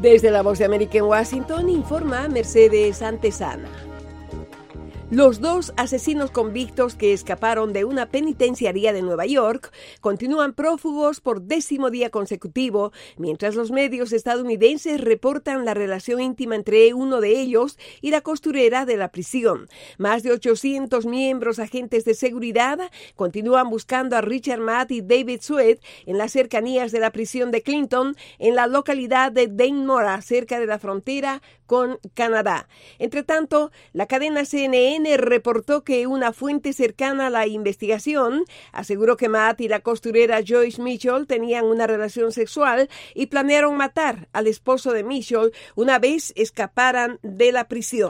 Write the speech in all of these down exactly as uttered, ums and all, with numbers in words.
Desde la Voz de América en Washington informa Mercedes Antesana. Los dos asesinos convictos que escaparon de una penitenciaría de Nueva York continúan prófugos por décimo día consecutivo, mientras los medios estadounidenses reportan la relación íntima entre uno de ellos y la costurera de la prisión. Más de ochocientos miembros agentes de seguridad continúan buscando a Richard Matt y David Sweat en las cercanías de la prisión de Clinton, en la localidad de Dannemora, cerca de la frontera con Canadá. Entre tanto, la cadena C N N reportó que una fuente cercana a la investigación aseguró que Matt y la costurera Joyce Mitchell tenían una relación sexual y planearon matar al esposo de Mitchell una vez escaparan de la prisión.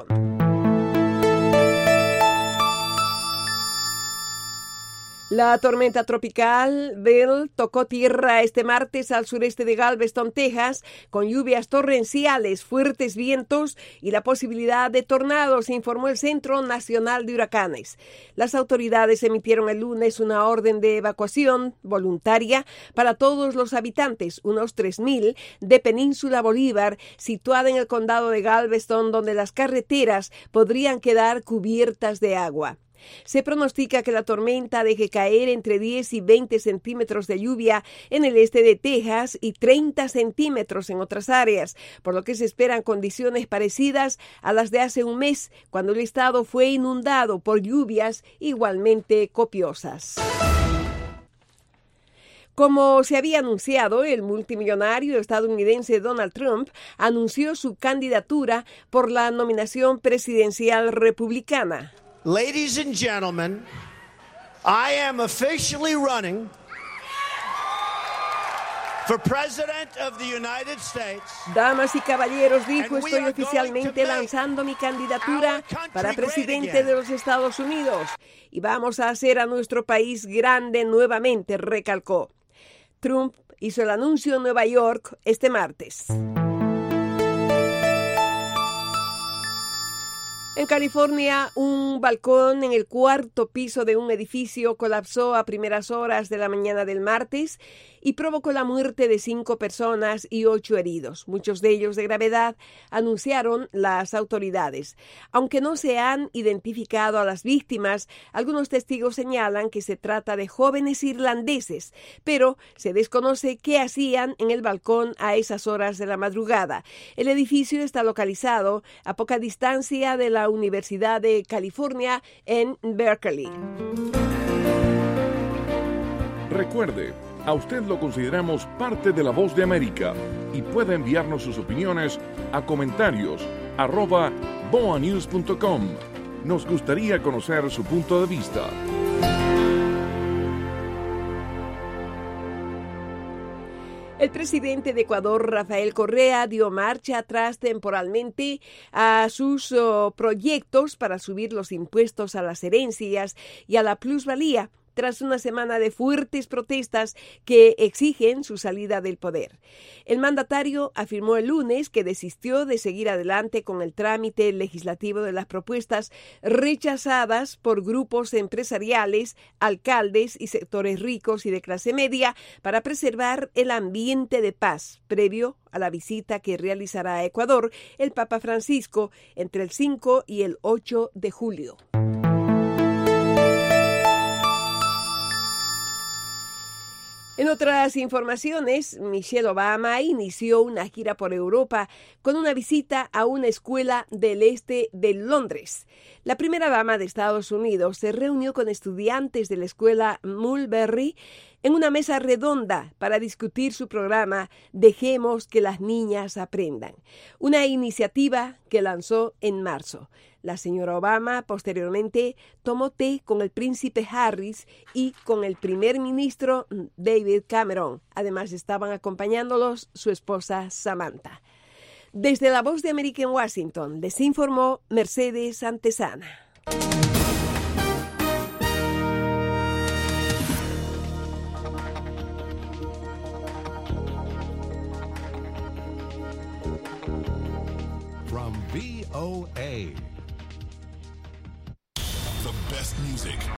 La tormenta tropical Bill tocó tierra este martes al sureste de Galveston, Texas, con lluvias torrenciales, fuertes vientos y la posibilidad de tornados, informó el Centro Nacional de Huracanes. Las autoridades emitieron el lunes una orden de evacuación voluntaria para todos los habitantes, unos tres mil, de Península Bolívar, situada en el condado de Galveston, donde las carreteras podrían quedar cubiertas de agua. Se pronostica que la tormenta deje caer entre diez y veinte centímetros de lluvia en el este de Texas y treinta centímetros en otras áreas, por lo que se esperan condiciones parecidas a las de hace un mes, cuando el estado fue inundado por lluvias igualmente copiosas. Como se había anunciado, el multimillonario estadounidense Donald Trump anunció su candidatura por la nominación presidencial republicana. Ladies and gentlemen, I am officially running for President of the United States. Damas y caballeros, dijo, estoy oficialmente lanzando mi candidatura para presidente de los Estados Unidos y vamos a hacer a nuestro país grande nuevamente, recalcó. Trump hizo el anuncio en Nueva York este martes. En California, un balcón en el cuarto piso de un edificio colapsó a primeras horas de la mañana del martes y provocó la muerte de cinco personas y ocho heridos, muchos de ellos de gravedad, anunciaron las autoridades. Aunque no se han identificado a las víctimas, algunos testigos señalan que se trata de jóvenes irlandeses, pero se desconoce qué hacían en el balcón a esas horas de la madrugada. El edificio está localizado a poca distancia de la Universidad de California en Berkeley. Recuerde, a usted lo consideramos parte de La Voz de América y puede enviarnos sus opiniones a comentarios arroba boa news punto com. Nos gustaría conocer su punto de vista. El presidente de Ecuador, Rafael Correa, dio marcha atrás temporalmente a sus oh, proyectos para subir los impuestos a las herencias y a la plusvalía, tras una semana de fuertes protestas que exigen su salida del poder. El mandatario afirmó el lunes que desistió de seguir adelante con el trámite legislativo de las propuestas rechazadas por grupos empresariales, alcaldes y sectores ricos y de clase media para preservar el ambiente de paz previo a la visita que realizará a Ecuador el Papa Francisco entre el cinco y el ocho de julio. En otras informaciones, Michelle Obama inició una gira por Europa con una visita a una escuela del este de Londres. La primera dama de Estados Unidos se reunió con estudiantes de la escuela Mulberry en una mesa redonda para discutir su programa Dejemos que las niñas aprendan, una iniciativa que lanzó en marzo. La señora Obama posteriormente tomó té con el príncipe Harris y con el primer ministro David Cameron. Además estaban acompañándolos su esposa Samantha. Desde la Voz de América en Washington les informó Mercedes Antesana.